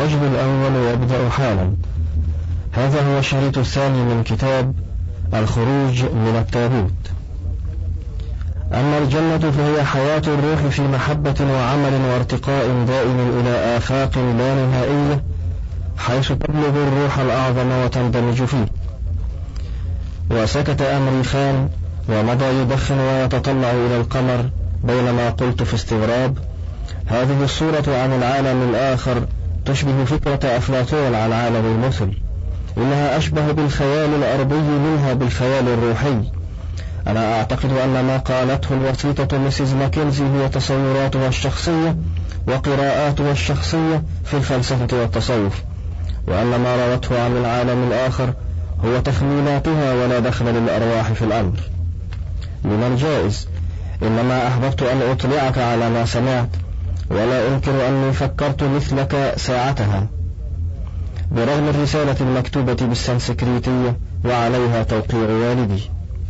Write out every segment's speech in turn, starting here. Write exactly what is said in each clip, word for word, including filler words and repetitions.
الوجه الأول يبدأ حالا. هذا هو الشريط الثاني من كتاب الخروج من التابوت. أما الجنة فهي حياة الروح في محبة وعمل وارتقاء دائم إلى آفاق لا نهائية، حيث تبلغ الروح الأعظم وتندمج فيه. وسكت أمري خان ومضى يدخن ويتطلع إلى القمر، بينما قلت في استغراب: هذه الصورة عن العالم الآخر تشبه فكرة أفلاطون عن عالم المثل، إنها أشبه بالخيال الأرضي منها بالخيال الروحي. أنا أعتقد أن ما قالته الوسيطة مسز ماكنزي هي تصوراتها الشخصية وقراءاتها الشخصية في الفلسفة والتصوف، وأن ما روته عن العالم الآخر هو تخميناتها ولا دخل للأرواح في الأمر. من الجائز، إنما أحببت أن أطلعك على ما سمعت، ولا أنكر أني فكرت مثلك ساعتها، برغم الرسالة المكتوبة بالسنسكريتية وعليها توقيع والدي.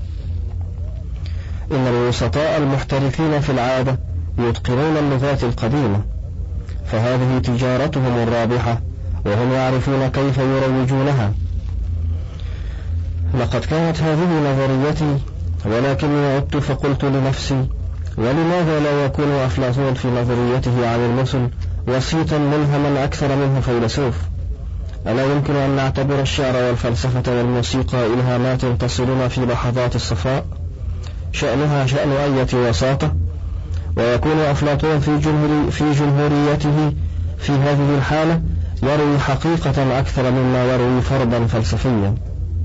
إن الوسطاء المحترفين في العادة يتقنون اللغات القديمة، فهذه تجارتهم الرابحة، وهم يعرفون كيف يروجونها. لقد كانت هذه نظريتي، ولكني عدت فقلت لنفسي: ولماذا لا يكون أفلاطون في نظريته عن المثل وسيطا ملهما أكثر منه فيلسوف؟ ألا يمكن أن نعتبر الشعر والفلسفة والموسيقى إلهامات تصلنا في لحظات الصفاء، شأنها شأن أية وساطة، ويكون أفلاطون في, جمهوري في جمهوريته في هذه الحالة يروي حقيقة أكثر مما يروي فرضا فلسفيا.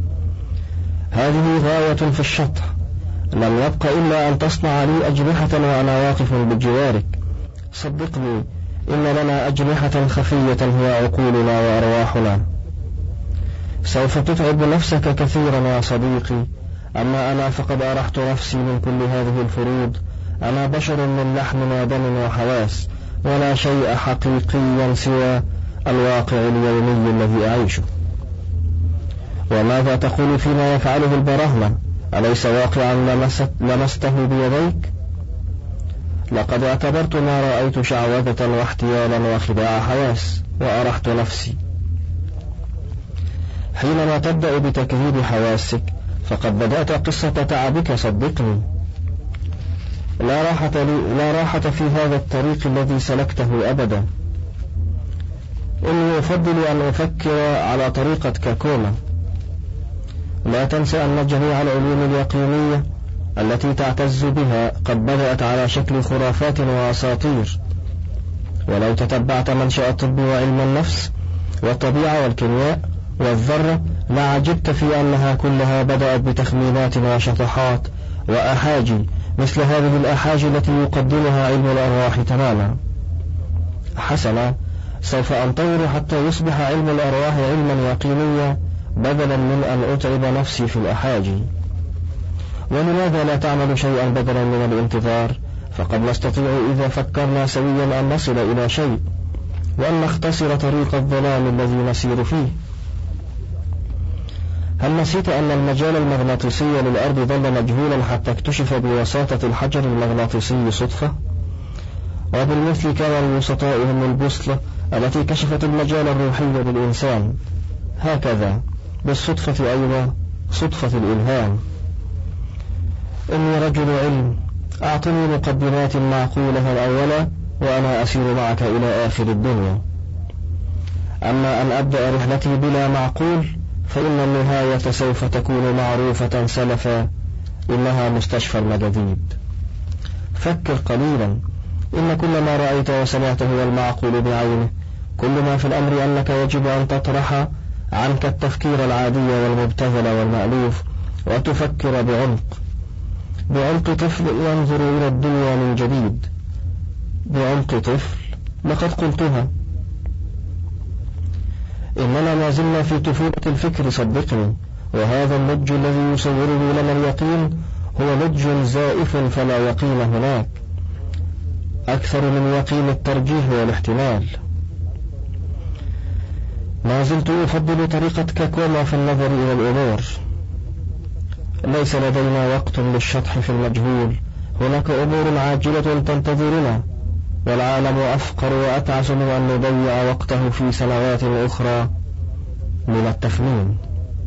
هذه غاية في الشطح، لم يبق إلا أن تصنع لي أجنحة وأنا واقف بجوارك. صدقني، إن لنا أجنحة خفية هي عقولنا وأرواحنا. سوف تتعب نفسك كثيرا يا صديقي، أما أنا فقد أرحت نفسي من كل هذه الفروض. أنا بشر من لحم ودم وحواس، ولا شيء حقيقيا سوى الواقع اليومي الذي أعيشه. وماذا تقول فيما يفعله البراهمة؟ أليس واقعا لمست لمسته بيديك؟ لقد اعتبرت ما رأيت شعوذة واحتيالا وخداع حواس، وأرحت نفسي. حينما تبدأ بتكذيب حواسك فقد بدأت قصة تعبك، صدقني. لا راحة لي لا راحة في هذا الطريق الذي سلكته أبدا. إني أفضل أن أفكر على طريقة كاكولا. لا تنسى أن جميع العلوم اليقينية التي تعتز بها قد بدأت على شكل خرافات وأساطير، ولو تتبعت منشأ الطب وعلم النفس والطبيعة والكيمياء والذرة لعجبت في أنها كلها بدأت بتخمينات وشطحات وأحاجي، مثل هذه الأحاجي التي يقدمها علم الأرواح تماما. حسنا، سوف أنتظر حتى يصبح علم الأرواح علما يقينيا، بدلا من أن أتعب نفسي في الأحاجي. ولماذا لا تعمل شيئا بدلا من الانتظار؟ فقد نستطيع إذا فكرنا سويا أن نصل إلى شيء، وأن نختصر طريق الظلام الذي نسير فيه. هل نسيت أن المجال المغناطيسي للأرض ظل مجهولا حتى اكتشف بواسطة الحجر المغناطيسي صدفة؟ وبالمثل كان الوسطاء هم البوصلة التي كشفت المجال الروحي للإنسان. هكذا بالصدفة أيضا صدفة الإلهام. إني رجل علم، أعطني مقدمات معقولة الأولى وأنا أسير معك إلى آخر الدنيا. أما أن أبدأ رحلتي بلا معقول فإن النهاية سوف تكون معروفة سلفا، إنها مستشفى المجاذيب. فكر قليلا، إن كل ما رأيت وسمعت هو المعقول بعينه. كل ما في الأمر أنك يجب أن تطرح عنك التفكير العادي والمبتذل والمألوف، وتفكر بعمق بعمق طفل ينظر إلى الدنيا من جديد. بعمق طفل، لقد قلتها. إننا ما زلنا في طفولة الفكر، صدقني، وهذا النضج الذي يصوره لنا اليقين هو نضج زائف، فلا يقين هناك، أكثر من يقين الترجيح والاحتمال. ما زلت أفضل طريقة كاكولا في النظر إلى الأمور. ليس لدينا وقت للشطح في المجهول، هناك أمور عاجلة تنتظرنا، والعالم أفقر وأتعس من أن يضيع وقته في سنوات أخرى من التخمين.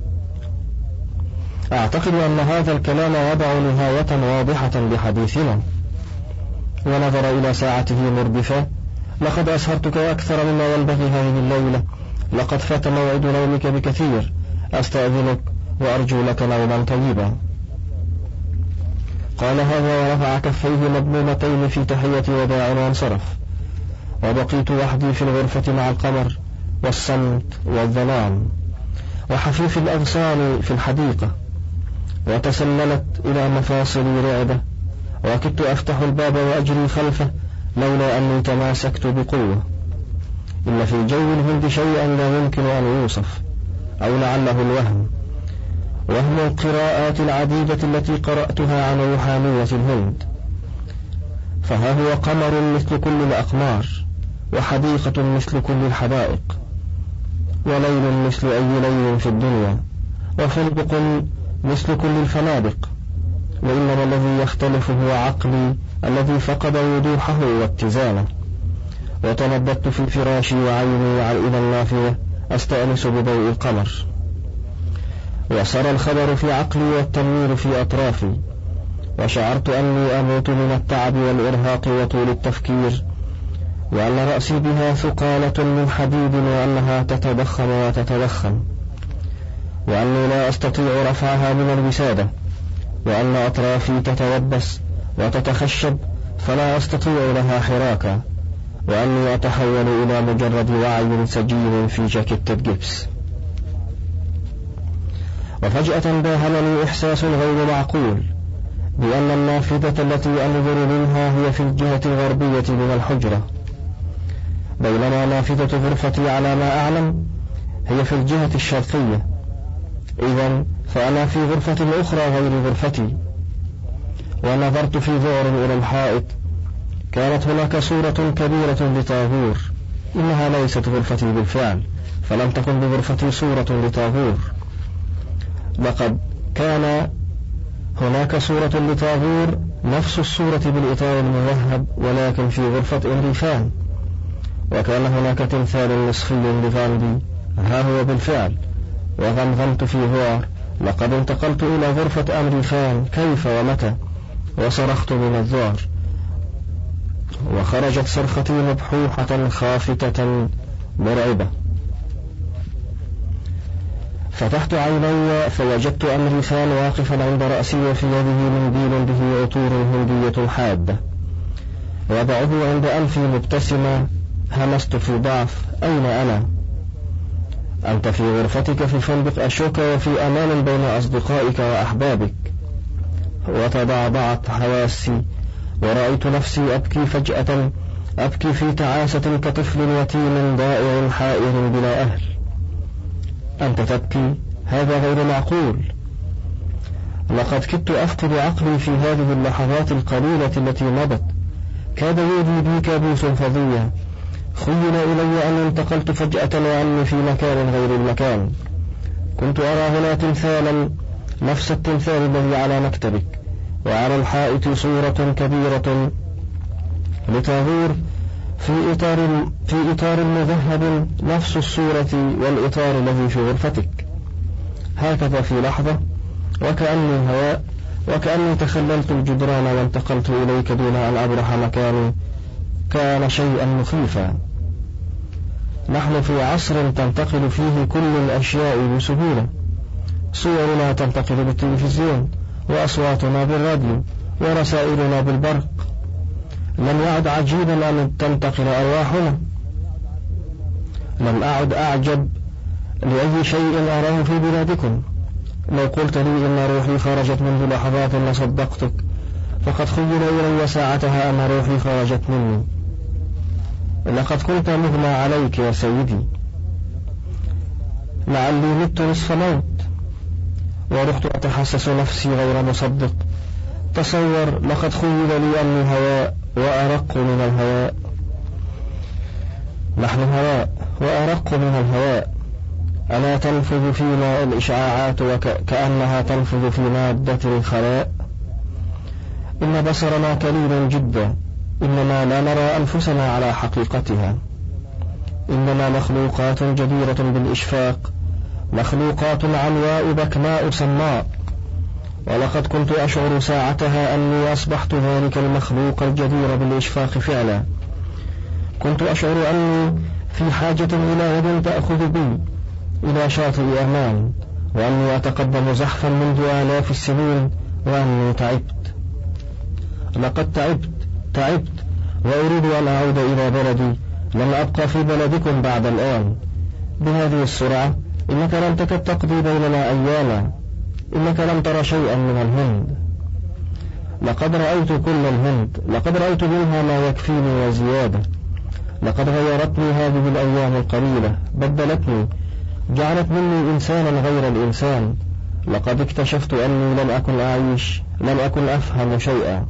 أعتقد أن هذا الكلام يضع نهاية واضحة لحديثنا. ونظر إلى ساعته مردفة: لقد أسهرتك أكثر مما ينبغي هذه الليلة، لقد فات موعد نومك بكثير، أستأذنك وأرجو لك نوما طيبا. قال هذا ورفع كفيه مضمومتين في تحية وداع وانصرف. وبقيت وحدي في الغرفة مع القمر والصمت والظلام وحفيف الأغصان في الحديقة، وتسللت إلى مفاصلي رعدة، وكدت أفتح الباب وأجري خلفه لولا أني تماسكت بقوة. إن في جو الهند شيئا لا يمكن أن يوصف، أو لعله الوهم، وهم القراءات العديدة التي قرأتها عن روحانية الهند. فها هو قمر مثل كل الأقمار، وحديقة مثل كل الحدائق، وليل مثل أي ليل في الدنيا، وفندق مثل كل الفنادق، وإنما الذي يختلف هو عقلي الذي فقد وضوحه واتزانه. وتمددت في فراشي وعيني إلى النافذة أستأنس بضوء القمر، وسرى الخبر في عقلي والتنوير في أطرافي، وشعرت أني أموت من التعب والإرهاق وطول التفكير، وأن رأسي بها ثقالة من حديد، وأنها تتضخم وتتضخم، وأني لا أستطيع رفعها من الوسادة، وأن أطرافي تتيبس وتتخشب فلا أستطيع لها حراكا، وأني أتحول إلى مجرد وعي سجين في جاكيتة جبس. وفجأة داهمني إحساس غير معقول بأن النافذة التي أنظر منها هي في الجهة الغربية من الحجرة، بينما نافذة غرفتي على ما أعلم هي في الجهة الشرقية. إذن فأنا في غرفة أخرى غير غرفتي. ونظرت في ذعر إلى الحائط، كانت هناك صورة كبيرة لطاغور. إنها ليست غرفتي بالفعل، فلم تكن بغرفتي صورة لطاغور. لقد كان هناك صورة لطاغور نفس الصورة بالإطار المذهب، ولكن في غرفة إمريكان. وكان هناك تمثال نصفي لغاندي، ها هو بالفعل. وغمغمت في ذعر: لقد انتقلت إلى غرفة أمريكان، كيف ومتى؟ وصرخت من الذعر، وخرجت صرختي مبحوحة خافتة مرعبة. فتحت عيني فوجدت أمريكان واقفا عند رأسي، وفي يده منديل به عطور هندية حادة، وضعه عند أنفي مبتسمة. همست في ضعف: أين أنا؟ أنت في غرفتك في فندق أشوكا، وفي أمان بين أصدقائك وأحبابك. وتضعضعت حواسي، ورأيت نفسي أبكي فجأة، أبكي في تعاسة كطفل يتيم ضائع حائر بلا أهل. أنت تبكي؟ هذا غير معقول. لقد كدت أفقد عقلي في هذه اللحظات القليلة التي مضت، كاد يودي بي كابوس فظيع. خيل إلي أن انتقلت فجأة وأني في مكان غير المكان. كنت أرى هنا تمثالا نفس التمثال الذي على مكتبك، وعلى الحائط صورة كبيرة لطاغور في إطار في إطار مذهب نفس الصورة والإطار الذي في غرفتك. هكذا في لحظة، وكأني هواء، وكأني تخللت الجدران وانتقلت إليك دون أن أبرح مكاني. كان شيئا مخيفا. نحن في عصر تنتقل فيه كل الأشياء بسهولة، صورنا تنتقل بالتلفزيون، وأصواتنا بالراديو، ورسائلنا بالبرق. لم يعد عجيبا أن تنتقل أرواحنا. لم أعد أعجب لأي شيء أراه في بلادكم. لو قلت لي إن روحي خرجت منذ لحظات لصدقتك، فقد خيل إلي ساعتها أن روحي خرجت مني. لقد كنت مغمى عليك يا سيدي. لعلي مت نصف موت، ورحت أتحسس نفسي غير مصدق. تصور، لقد خيل لي أني هواء وأرق من الهواء. نحن هواء وأرق من الهواء. ألا تنفذ فينا الإشعاعات وكأنها تنفذ في مادة الخلاء؟ إن بصرنا قليل جدا، إنما لا نرى أنفسنا على حقيقتها، إننا مخلوقات جديرة بالإشفاق، مخلوقات عنواء بكماء سماء. ولقد كنت أشعر ساعتها أني أصبحت ذلك المخلوق الجدير بالإشفاق فعلا. كنت أشعر أني في حاجة إلى يد تأخذ بي إلى شاطئ أمان، وأني أتقدم زحفا منذ آلاف السنين، وأني تعبت. لقد تعبت تعبت وأريد أن أعود إلى بلدي. لن أبقى في بلدكم بعد الآن بهذه السرعة. إنك لم تكد تقضي بيننا أياما. إنك لم ترى شيئا من الهند. لقد رأيت كل الهند، لقد رأيت منها ما يكفيني وزيادة. لقد غيرتني هذه الأيام القليلة، بدلتني، جعلت مني إنسانا غير الإنسان. لقد اكتشفت أني لم أكن أعيش، لم أكن أفهم شيئا.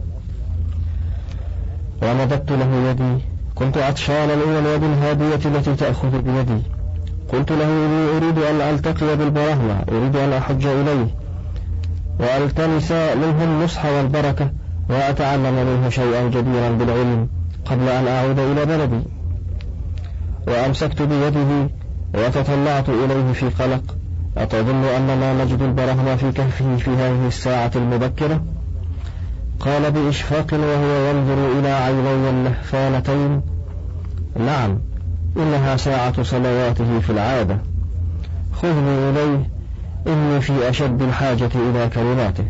ومددت له يدي. كنت عطشانا إلى اليد الهادية التي تأخذ بيدي. قلت له إني أريد أن ألتقي بالبرهنة، أريد أن أحج إليه وألتمس منه النصح والبركة، وأتعلم منه شيئا جديرا بالعلم قبل أن أعود إلى بلدي. وأمسكت بيده وتطلعت إليه في قلق. أتظن أننا نجد البرهنة في كهفه في هذه الساعة المبكرة؟ قال بإشفاق وهو ينظر إلى عيني اللهفانتين: نعم، إنها ساعة صلواته في العادة. خذني إليه، إني في أشد الحاجة إلى كلماته.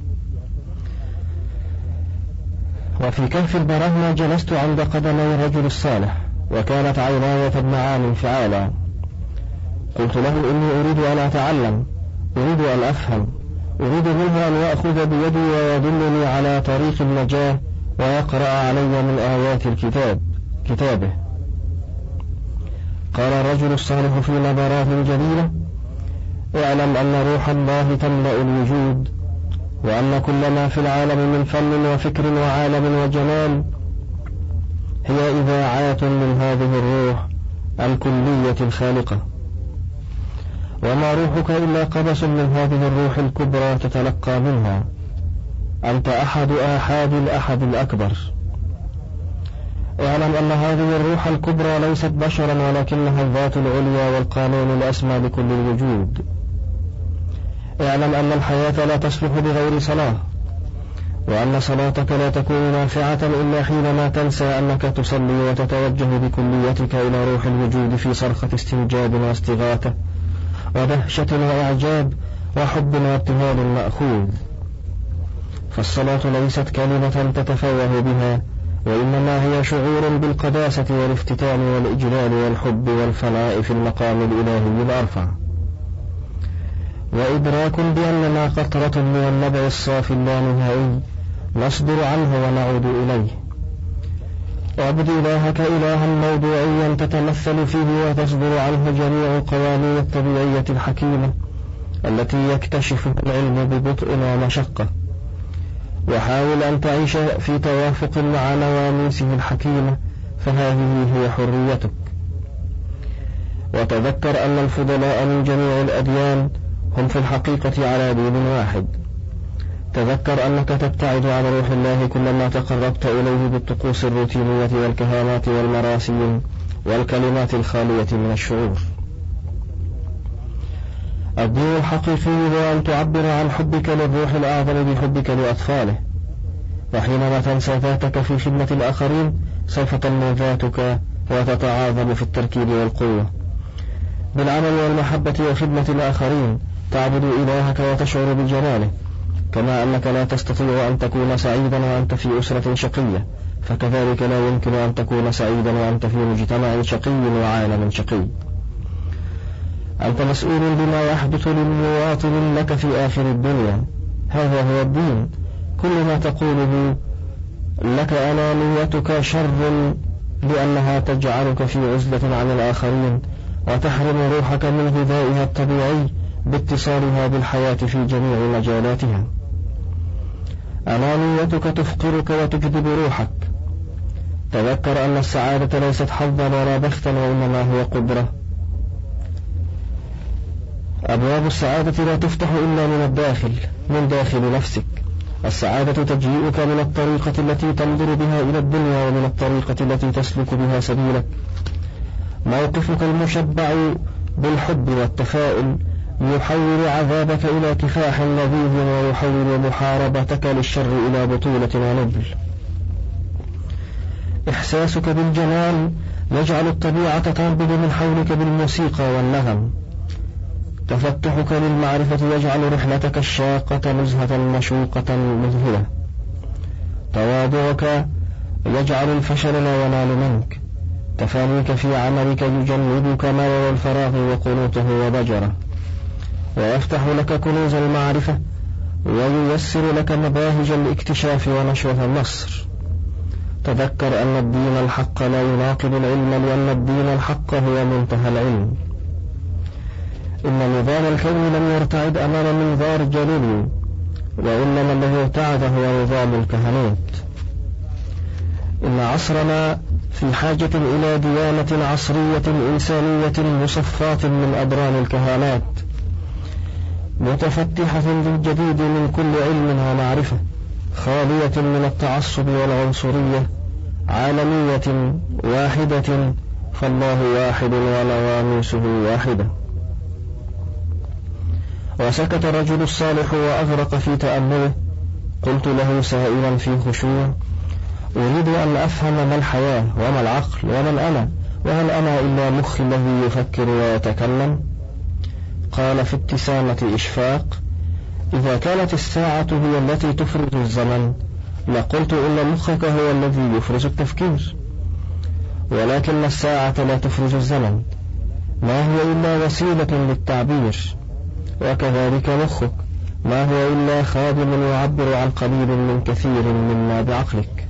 وفي كهف البرهنة جلست عند قدمي الرجل الصالح، وكانت عيناي تدمعان انفعالا. قلت له إني أريد أن أتعلم، أريد أن أفهم، أريد منه أن يأخذ بيدي ويدلني على طريق النجاة، ويقرأ علي من آيات الكتاب كتابه. قال الرجل الصالح في نبرات جليلة: اعلم أن روح الله تملأ الوجود، وأن كل ما في العالم من فن وفكر وعالم وجمال هي إذاعات من هذه الروح الكلية الخالقة، وما روحك إلا قبس من هذه الروح الكبرى تتلقى منها. أنت أحد آحاد الأحد الأكبر. اعلم أن هذه الروح الكبرى ليست بشرا، ولكنها الذات العليا والقانون الأسمى لكل الوجود. اعلم أن الحياة لا تصلح بغير صلاة، وأن صلاتك لا تكون نافعة إلا حينما تنسى أنك تصلي وتتوجه بكليتك إلى روح الوجود في صرخة استنجاب واستغاثة ودهشة وإعجاب وحب وابتهال مأخوذ. فالصلاة ليست كلمة تتفوه بها، وإنما هي شعور بالقداسة والافتتان والإجلال والحب والفناء في المقام الإلهي الأرفع، وإدراك بأننا قطرة من النبع الصافي اللانهائي نصدر عنه ونعود إليه. اعبد إلهك إلها موضوعيا تتمثل فيه وتصدر عنه جميع القوانين الطبيعية الحكيمة التي يكتشفها العلم ببطء ومشقة، وحاول أن تعيش في توافق مع نواميسه الحكيمة، فهذه هي حريتك. وتذكر أن الفضلاء من جميع الأديان هم في الحقيقة على دين واحد. تذكر أنك تبتعد عن روح الله كلما تقربت إليه بالطقوس الروتينية والكهانات والمراسيم والكلمات الخالية من الشعور. الدين الحقيقي هو أن تعبر عن حبك للروح الأعظم بحبك لأطفاله، وحينما تنسى ذاتك في خدمة الآخرين سوف تنمو ذاتك وتتعاظم في التركيب والقوة. بالعمل والمحبة وخدمة الآخرين تعبد إلهك وتشعر بجلاله، كما أنك لا تستطيع أن تكون سعيدا وأنت في أسرة شقية، فكذلك لا يمكن أن تكون سعيدا وأنت في مجتمع شقي وعالم شقي. أنت مسؤول بما يحدث للمواطن لك في آخر الدنيا، هذا هو الدين. كل ما تقوله لك أنانيتك شر، لأنها تجعلك في عزلة عن الآخرين وتحرم روحك من غذائها الطبيعي باتصالها بالحياة في جميع مجالاتها. أنانيتك تفقرك وتجذب روحك. تذكر أن السعادة ليست حظا ولا بختا، وإنما هي قدرة. أبواب السعادة لا تفتح إلا من الداخل، من داخل نفسك. السعادة تجيئك من الطريقة التي تنظر بها إلى الدنيا ومن الطريقة التي تسلك بها سبيلك. موقفك المشبع بالحب والتفاؤل يحول عذابك إلى كفاح لذيذ ويحول محاربتك للشر إلى بطولة ونبل. إحساسك بالجمال يجعل الطبيعة تنبض من حولك بالموسيقى والنغم. تفتحك للمعرفة يجعل رحلتك الشاقة نزهة مشوقة مذهلة. تواضعك يجعل الفشل لا ينال منك. تفانيك في عملك يجنبك مرر الفراغ وقنوطه وضجره، ويفتح لك كنوز المعرفة وييسر لك مباهج الاكتشاف ونشوة النصر. تذكر أن الدين الحق لا يناقض العلم، لأن الدين الحق هو منتهى العلم. إن نظام الكون لم يرتعد أمام منظار جليل، وإنما الذي ارتعد هو نظام الكهنوت. إن عصرنا في حاجة إلى ديانة عصرية إنسانية مصفاة من أدران الكهانات، متفتحة للجديد من كل علم ومعرفة، خالية من التعصب والعنصرية، عالمية واحدة، فالله واحد ونواميسه واحدة. وسكت الرجل الصالح وأغرق في تأمله. قلت له سائلا في خشوع: أريد أن أفهم ما الحياة وما العقل ومن أنا، وهل أنا إلا مخ الذي يفكر ويتكلم؟ قال في ابتسامة إشفاق: إذا كانت الساعة هي التي تفرز الزمن لقلت إن مخك هو الذي يفرز التفكير، ولكن الساعة لا تفرز الزمن، ما هي إلا وسيلة للتعبير، وكذلك مخك ما هو إلا خادم يعبر عن قليل من كثير مما بعقلك.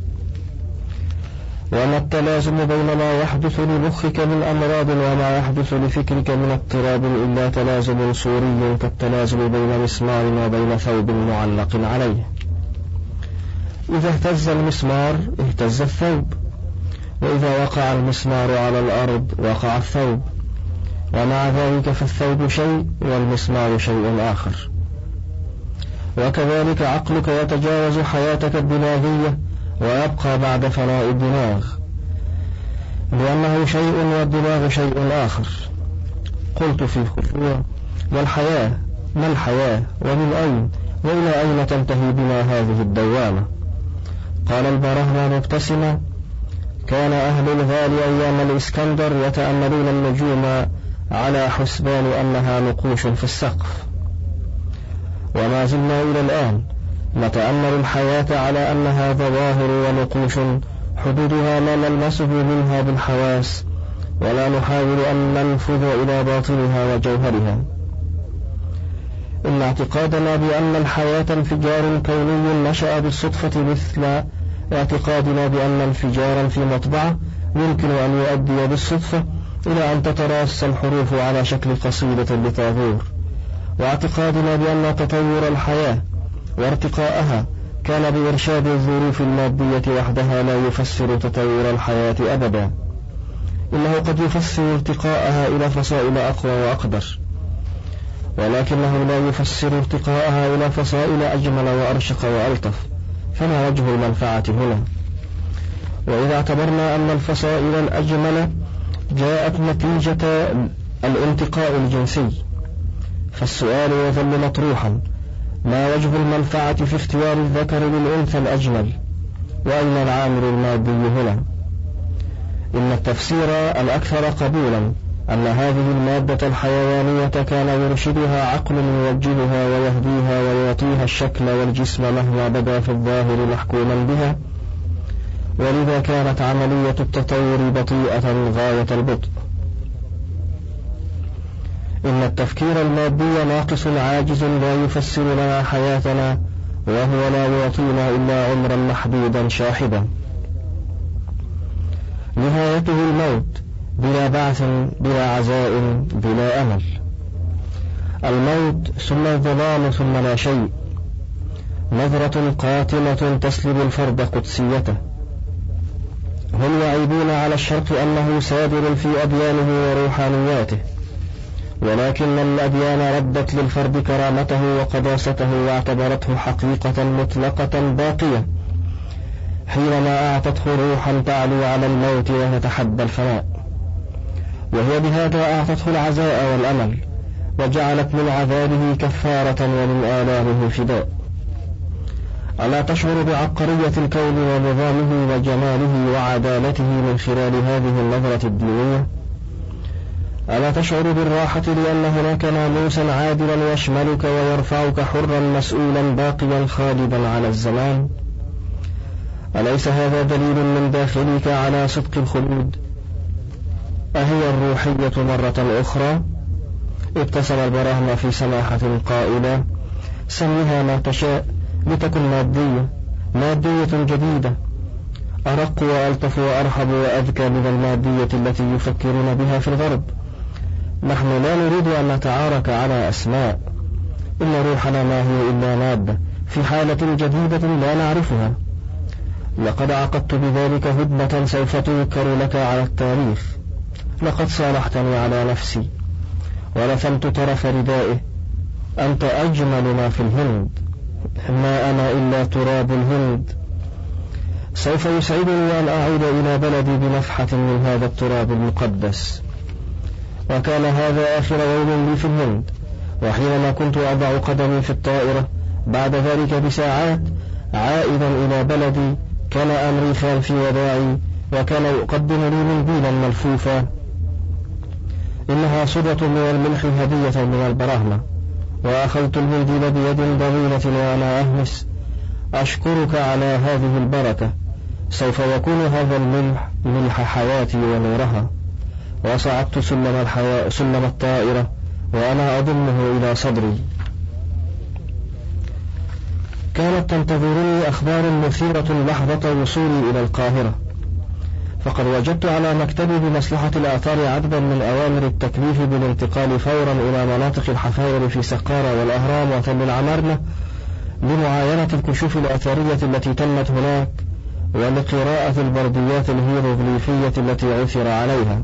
وما التلازم بين ما يحدث لمخك من أمراض وما يحدث لفكرك من اضطراب إلا تلازم صوري كالتلازم بين مسمار وبين ثوب معلق عليه. إذا اهتز المسمار اهتز الثوب، وإذا وقع المسمار على الأرض وقع الثوب، ومع ذلك فالثوب شيء والمسمار شيء آخر. وكذلك عقلك يتجاوز حياتك الدماغية ويبقى بعد فناء الدماغ، لأنه شيء والدماغ شيء آخر. قلت في خشوع: والحياة ما الحياة ومن أين وإلى أين تنتهي بنا هذه الدوامة؟ قال البرهنة مبتسما: كان أهل الغال أيام الإسكندر يتأملون النجوم على حسبان أنها نقوش في السقف، وما زلنا إلى الآن نتأمل الحياة على أنها ظواهر ونقوش حدودها ما نلمسه منها بالحواس، ولا نحاول أن ننفذ إلى باطنها وجوهرها. إن اعتقادنا بأن الحياة انفجار كوني نشأ بالصدفة مثل اعتقادنا بأن انفجارا في مطبعة يمكن أن يؤدي بالصدفة إلى أن تتراص الحروف على شكل قصيدة لطاغور، واعتقادنا بأن تطور الحياة وارتقاءها كان بإرشاد الظروف المادية وحدها لا يفسر تطور الحياة أبدا، إنه قد يفسر ارتقاءها إلى فصائل أقوى وأقدر، ولكنه لا يفسر ارتقاءها إلى فصائل أجمل وأرشق وألطف، فما وجه المنفعة هنا؟ وإذا اعتبرنا أن الفصائل الأجمل جاءت نتيجة الانتقاء الجنسي، فالسؤال يظل مطروحا: ما وجه المنفعة في اختيار الذكر للأنثى الأجمل؟ وأين العامل المادي هنا؟ إن التفسير الأكثر قبولا أن هذه المادة الحيوانية كان يرشدها عقل يوجهها ويهديها ويعطيها الشكل والجسم مهما بدا في الظاهر محكوما بها، ولذا كانت عملية التطور بطيئة غاية البطء. إن التفكير المادي ناقص عاجز لا يفسر لنا حياتنا، وهو لا يعطينا إلا عمرا محدودا شاحبا نهايته الموت، بلا بعث بلا عزاء بلا أمل. الموت ثم الظلام ثم لا شيء، نظرة قاتلة تسلب الفرد قدسيته. هم يعيبون على الشرق أنه سادر في أديانه وروحانياته، ولكن الأديان ردت للفرد كرامته وقداسته واعتبرته حقيقة مطلقة باقية حينما أعطته روحا تعلو على الموت وتتحدى الفناء، وهي بهذا أعطته العزاء والأمل وجعلت من عذابه كفارة ومن آلامه فداء. ألا تشعر بعبقرية الكون ونظامه وجماله وعدالته من خلال هذه النظرة الدينية؟ ألا تشعر بالراحة لأن هناك ناموسا عادلا يشملك ويرفعك حرا مسؤولا باقيا خالدا على الزمان؟ أليس هذا دليل من داخلك على صدق الخلود؟ أهي الروحية مرة أخرى؟ ابتسم البراهمة في سماحة قائلا: سميها ما تشاء لتكن مادية، مادية جديدة، أرق وألطف وأرحب وأذكى من المادية التي يفكرون بها في الغرب. نحن لا نريد أن نتعارك على أسماء، إن روحنا ما هي إلا مادة في حالة جديدة لا نعرفها. لقد عقدت بذلك هدنة سوف تذكر لك على التاريخ. لقد صالحتني على نفسي ولثمت طرف ردائه. أنت أجمل ما في الهند، ما أنا إلا تراب الهند. سوف يسعدني أن أعود إلى بلدي بنفحة من هذا التراب المقدس. وكان هذا آخر يوم لي في الهند، وحينما كنت أضع قدمي في الطائرة بعد ذلك بساعات عائدا إلى بلدي، كان أمري خال في وداعي، وكان يقدم لي منديلا ملفوفا. إنها صدة من الملح هدية من البراهمة. وأخذت المنديل بيد ضغينة وأنا أهمس: أشكرك على هذه البركة، سوف يكون هذا الملح ملح حياتي ونورها. وصعدت سلم الحياة سلم الطائرة وأنا أضمه إلى صدري. كانت تنتظرني أخبار مثيرة لحظة وصولي إلى القاهرة، فقد وجدت على مكتبي بمصلحة الآثار عددا من أوامر التكليف بالانتقال فورا إلى مناطق الحفائر في سقارة والأهرام وتل العمارنة لمعاينة الكشوف الأثرية التي تمت هناك ولقراءة البرديات الهيروغليفية التي عثر عليها.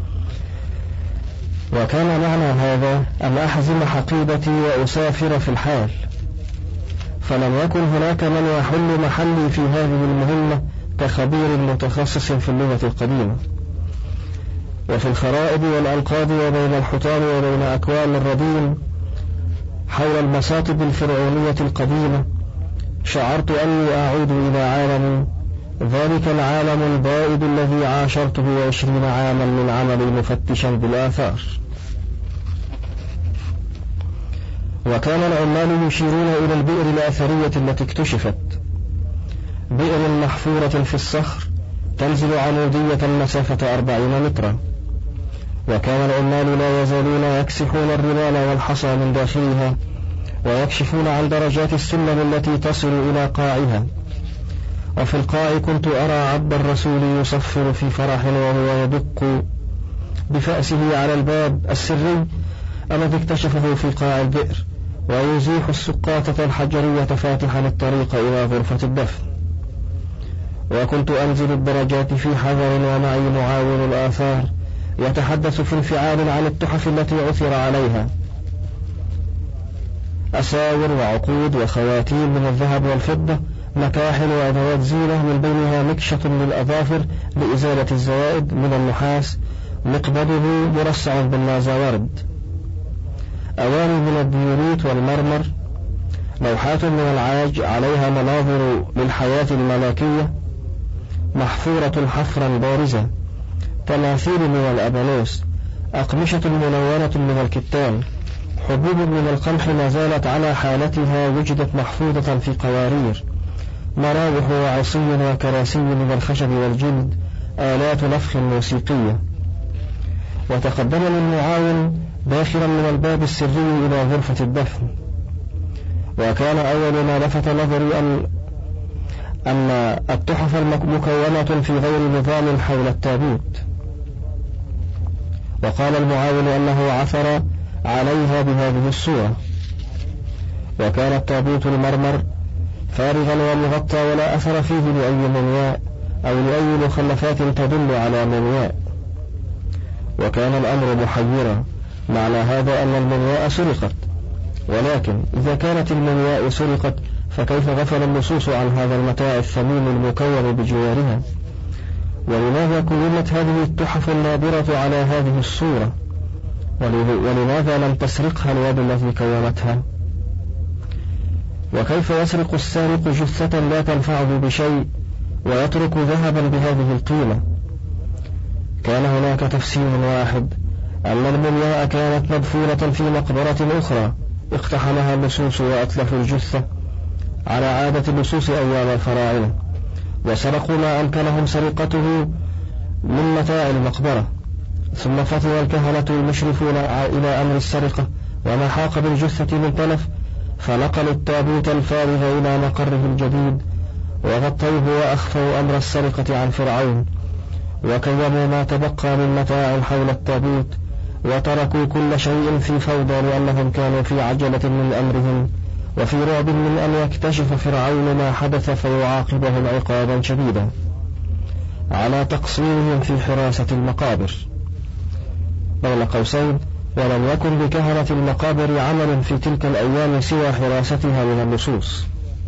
وكان معنى هذا أن أحزم حقيبتي وأسافر في الحال، فلم يكن هناك من يحل محلي في هذه المهمة كخبير متخصص في اللغة القديمة وفي الخرائط والألقاب وبين الحطام وبين أكوان الرديم حول المصاطب الفرعونية القديمة. شعرت أني أعود إلى عالمي، ذلك العالم البائد الذي عاشرته عشرين عاما من عملي مفتشا بالآثار. وكان العمال يشيرون إلى البئر الأثرية التي اكتشفت، بئر محفورة في الصخر تنزل عمودية مسافة أربعين مترا. وكان العمال لا يزالون يكسحون الرمال والحصى من داخلها ويكشفون عن درجات السلم التي تصل إلى قاعها. وفي القاع كنت أرى عبد الرسول يصفر في فرح وهو يدق بفأسه على الباب السري الذي اكتشفه في قاع البئر ويزيح السقاطة الحجرية فاتحا الطريق إلى غرفة الدفن. وكنت أنزل الدرجات في حذر ومعي معاون الآثار يتحدث في انفعال عن التحف التي عثر عليها: أساور وعقود وخواتيم من الذهب والفضة، مكاحل وأدوات زينة من بينها مكشة للأظافر لإزالة الزوائد من النحاس مقبضه مرصع بالنازورد، أواني من الديوريت والمرمر، لوحات من العاج عليها مناظر للحياة الملكية محفورة حفرا بارزة، تماثيل من الأبانوس، أقمشة منونة من الكتان، حبوب من القمح ما زالت على حالتها وجدت محفوظة في قوارير، مراوح وعصي وكراسي من الخشب والجلد، آلات نفخ موسيقية. وتقدمني المعاون داخلا من الباب السري إلى غرفة الدفن. وكان أول ما لفت نظري أن أن التحف مكونة في غير نظام حول التابوت. وقال المعاون أنه عثر عليها بهذه الصورة: وكان التابوت المرمر فارغا ومغطى ولا أثر فيه لأي مومياء أو لأي مخلفات تدل على مومياء. وكان الأمر محيرا، معنى هذا أن المومياء سرقت، ولكن إذا كانت المومياء سرقت فكيف غفل اللصوص عن هذا المتاع الثمين المكون بجوارها؟ ولماذا كونت هذه التحف النادرة على هذه الصورة؟ ولماذا لم تسرقها اليد التي كونتها؟ وكيف يسرق السارق جثة لا تنفعه بشيء ويترك ذهبا بهذه القيمة؟ كان هناك تفسير واحد، أن المومياء كانت مدفونة في مقبرة أخرى اقتحمها اللصوص وأتلفوا الجثة على عادة اللصوص أيام الفراعنة، وسرقوا ما أمكنهم سرقته من متاع المقبرة، ثم فتن الكهنة المشرفون إلى أمر السرقة وما حاق بالجثة من تلف، فنقلوا التابوت الفارغ إلى مقره الجديد وغطوه وأخفوا أمر السرقة عن فرعون، وكيموا ما تبقى من متاع حول التابوت، وتركوا كل شيء في فوضى لأنهم كانوا في عجلة من أمرهم وفي رعب من أن يكتشف فرعون ما حدث فيعاقبهم عقابا شديدا على تقصيرهم في حراسة المقابر. بين قوسين: ولم يكن لكهنة المقابر عمل في تلك الأيام سوى حراستها من اللصوص.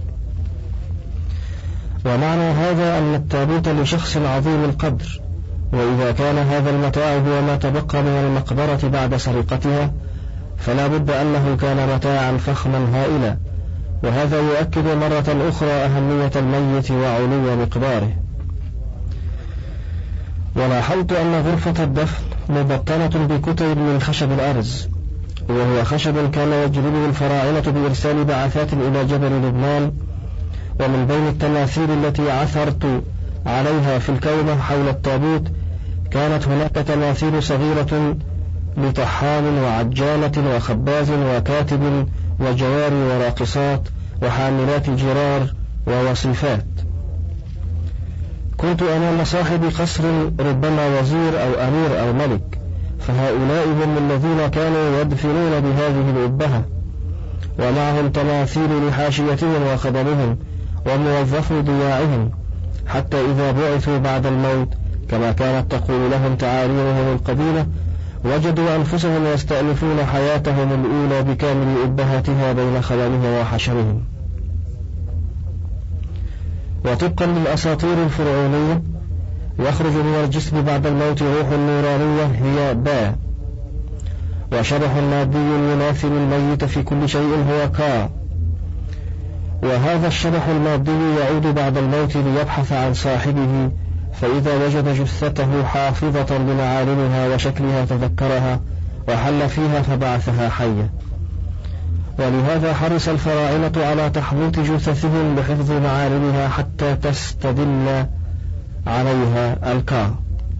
ومعنى هذا أن التابوت لشخص عظيم القدر، وإذا كان هذا المتاع هو ما تبقى من المقبرة بعد سرقتها فلا بد أنه كان متاعا فخما هائلا، وهذا يؤكد مرة أخرى أهمية الميت وعلو مقداره. ولاحظت أن غرفة الدفن مبطنة بكتب من خشب الأرز، وهو خشب كان يجلبه الفراعنة بإرسال بعثات إلى جبل لبنان. ومن بين التماثيل التي عثرت عليها في الكومة حول التابوت كانت هناك تماثيل صغيرة لطحان وعجالة وخباز وكاتب وجواري وراقصات وحاملات جرار ووصيفات. كنت أمام صاحب قصر ربما وزير أو أمير أو ملك، فهؤلاء هم الذين كانوا يدفنون بهذه الأبهة، ومعهم تماثيل لحاشيتهم وخدمهم وموظفو ضياعهم، حتى إذا بعثوا بعد الموت كما كانت تقول لهم تعاليمهم القديمة وجدوا أنفسهم يستأنفون حياتهم الأولى بكامل أبهاتها بين خدمهم وحشرهم. وطبقا للأساطير الفرعونية يخرج من الجسم بعد الموت روح نورانية هي با، وشبح مادي يماثل الميت في كل شيء هو كا، وهذا الشبح المادي يعود بعد الموت ليبحث عن صاحبه، فإذا وجد جثته حافظة لمعالمها وشكلها تذكرها وحل فيها فبعثها حية. ولهذا حرص الفراعنة على تحويط جثثهم بحفظ معالمها حتى تستدل عليها الكا.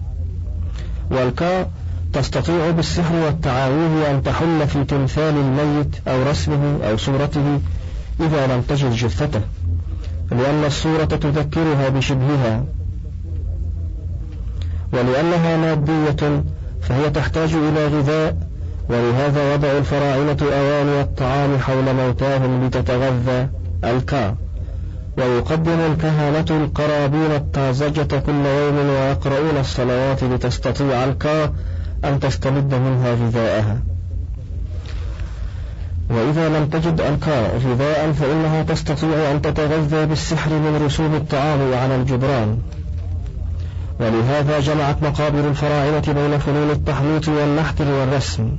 والكا تستطيع بالسحر والتعاويذ أن تحل في تمثال الميت أو رسمه أو صورته إذا لم تجد جثته، لأن الصورة تذكرها بشبهها، ولأنها مادية فهي تحتاج إلى غذاء، ولهذا وضع الفراعنة أواني الطعام حول موتاهم لتتغذى الكا. ويقدم الكهنة القرابين الطازجة كل يوم ويقرؤون الصلوات لتستطيع الكا أن تستمد منها غذاءها. وإذا لم تجد الكا غذاء فإنها تستطيع أن تتغذى بالسحر من رسوم الطعام على الجدران. ولهذا جمعت مقابر الفراعنة بين فنون التحنيط والنحت والرسم،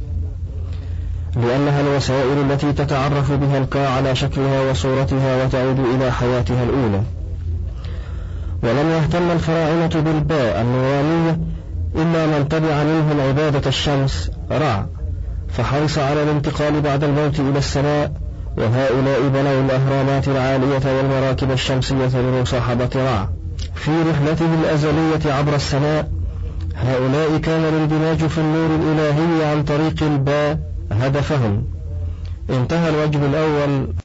لأنها الوسائل التي تتعرف بها الكا على شكلها وصورتها وتعود إلى حياتها الأولى. ولم يهتم الفراعنة بالباء النورانية إلا من تبع منهم عبادة الشمس رع، فحرص على الانتقال بعد الموت إلى السماء، وهؤلاء بنوا الأهرامات العالية والمراكب الشمسية لمصاحبة رع في رحلته الأزلية عبر السماء. هؤلاء كان الاندماج في النور الإلهي عن طريق الباء هدفهم. انتهى الوجه الأول.